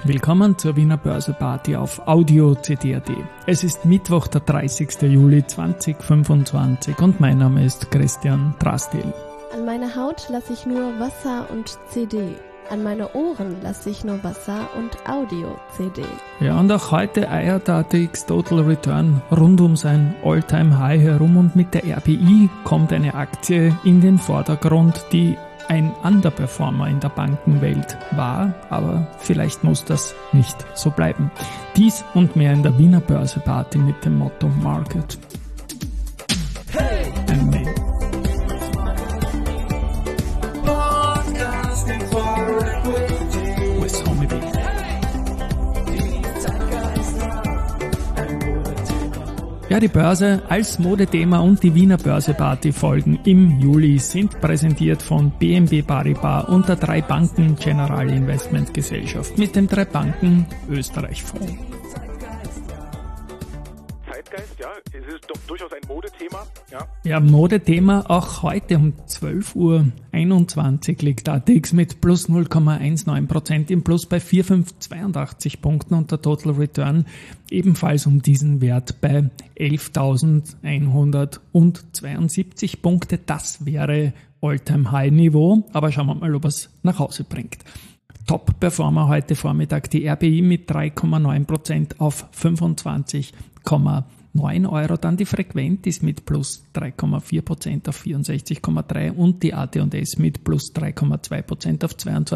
Willkommen zur Wiener Börseparty auf Audio CD.at. Es ist Mittwoch, der 30. Juli 2025 und mein Name ist Christian Drastil. An meine Haut lasse ich nur Wasser und CD. An meine Ohren lasse ich nur Wasser und Audio-CD. Ja, und auch heute eiert der ATX Total Return rund um sein All-Time-High herum und mit der RBI kommt eine Aktie in den Vordergrund, die ein Underperformer in der Bankenwelt war, aber vielleicht muss das nicht so bleiben. Dies und mehr in der Wiener Börseparty mit dem Motto Market. Hey! Ja, die Börse als Modethema und die Wiener Börseparty-Folgen im Juli sind präsentiert von BNP Paribas und der 3 Banken General Investment Gesellschaft mit dem 3 Banken Österreich Fonds. Zeitgeist, ja, es ist doch durchaus ein Modethema. Ja, Modethema, auch heute um 12.21 Uhr liegt ATX mit plus 0,19% im Plus bei 4.582 Punkten und der Total Return ebenfalls um diesen Wert bei 11.172 Punkte. Das wäre All-Time-High-Niveau, aber schauen wir mal, ob es nach Hause bringt. Top-Performer heute Vormittag die RBI mit 3,9% auf 25,9 Euro, dann die Frequentis mit plus 3,4% auf 64,3 und die AT&S mit plus 3,2% auf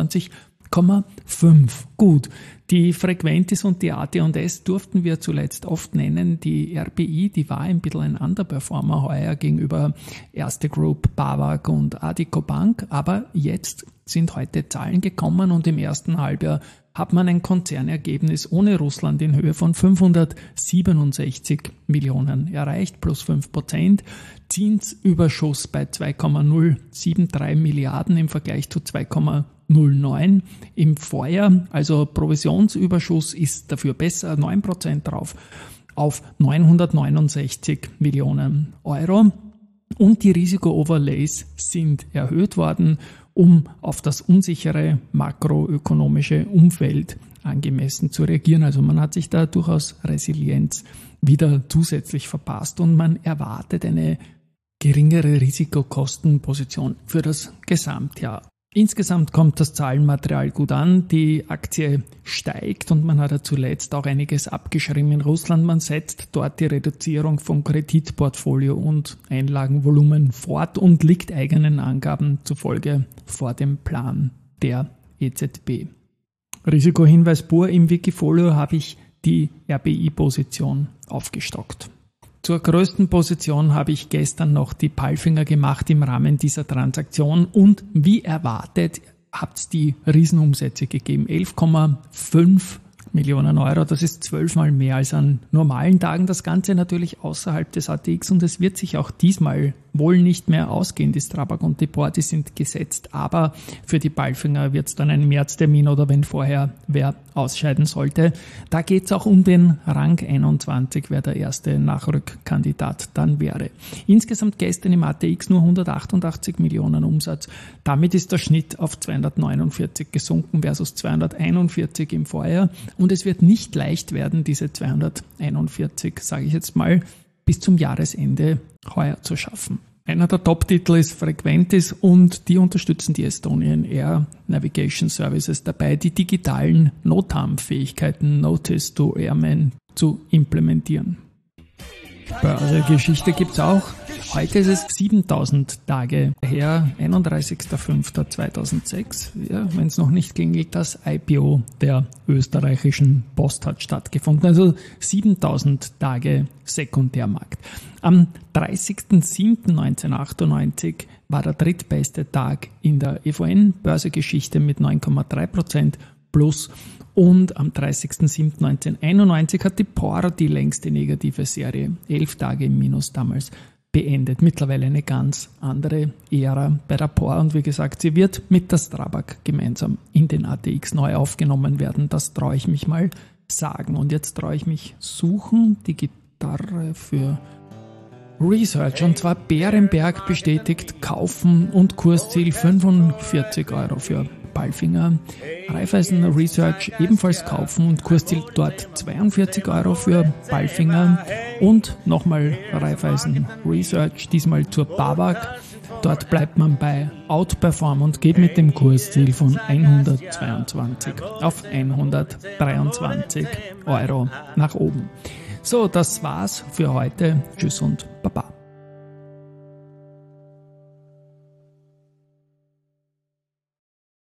22,5. Gut, die Frequentis und die AT&S durften wir zuletzt oft nennen. Die RBI, die war ein bisschen ein Underperformer heuer gegenüber Erste Group, BAWAG und Addiko Bank, aber jetzt sind heute Zahlen gekommen und im ersten Halbjahr hat man ein Konzernergebnis ohne Russland in Höhe von 567 Millionen erreicht, plus 5%. Zinsüberschuss bei 2,073 Milliarden im Vergleich zu 2,09 im Vorjahr. Also Provisionsüberschuss ist dafür besser, 9% drauf auf 969 Millionen Euro. Und die Risiko-Overlays sind erhöht worden, um auf das unsichere makroökonomische Umfeld angemessen zu reagieren. Also man hat sich da durchaus Resilienz wieder zusätzlich verpasst und man erwartet eine geringere Risikokostenposition für das Gesamtjahr. Insgesamt kommt das Zahlenmaterial gut an, die Aktie steigt und man hat ja zuletzt auch einiges abgeschrieben in Russland. Man setzt dort die Reduzierung von Kreditportfolio und Einlagenvolumen fort und liegt eigenen Angaben zufolge vor dem Plan der EZB. Risikohinweis pur, im Wikifolio habe ich die RBI-Position aufgestockt. Zur größten Position habe ich gestern noch die Palfinger gemacht im Rahmen dieser Transaktion und wie erwartet hat es die Riesenumsätze gegeben. 11,5 Millionen Euro, das ist 12-mal mehr als an normalen Tagen. Das Ganze natürlich außerhalb des ATX und es wird sich auch diesmal wohl nicht mehr ausgehen. Die Strabag und die Porti sind gesetzt, aber für die Palfinger wird es dann ein Märztermin oder wenn vorher wer ausscheiden sollte. Da geht es auch um den Rang 21, wer der erste Nachrückkandidat dann wäre. Insgesamt gestern im ATX nur 188 Millionen Umsatz. Damit ist der Schnitt auf 249 gesunken versus 241 im Vorjahr. Und es wird nicht leicht werden, diese 241, sage ich jetzt mal, bis zum Jahresende heuer zu schaffen. Einer der Top-Titel ist Frequentis und die unterstützen die Estonian Air Navigation Services dabei, die digitalen Notarm-Fähigkeiten Notice to Airmen zu implementieren. Börsegeschichte gibt's auch. Heute ist es 7000 Tage her, 31.05.2006. Ja, wenn es noch nicht klingelt, das IPO der österreichischen Post hat stattgefunden. Also 7000 Tage Sekundärmarkt. Am 30.07.1998 war der drittbeste Tag in der EVN-Börsegeschichte mit 9,3% plus. Und am 30.07.1991 hat die POR die längste negative Serie, 11 Tage im Minus damals, beendet. Mittlerweile eine ganz andere Ära bei der POR und wie gesagt, sie wird mit der Strabag gemeinsam in den ATX neu aufgenommen werden. Das traue ich mich mal sagen. Und jetzt traue ich mich suchen, die Gitarre für Research, und zwar Bärenberg bestätigt kaufen und Kursziel 45 Euro für Palfinger. Raiffeisen Research ebenfalls kaufen und Kursziel dort 42 € für Palfinger. Und nochmal Raiffeisen Research, diesmal zur BAWAG. Dort bleibt man bei Outperform und geht mit dem Kursziel von 122 auf 123 € nach oben. So, das war's für heute. Tschüss und Baba.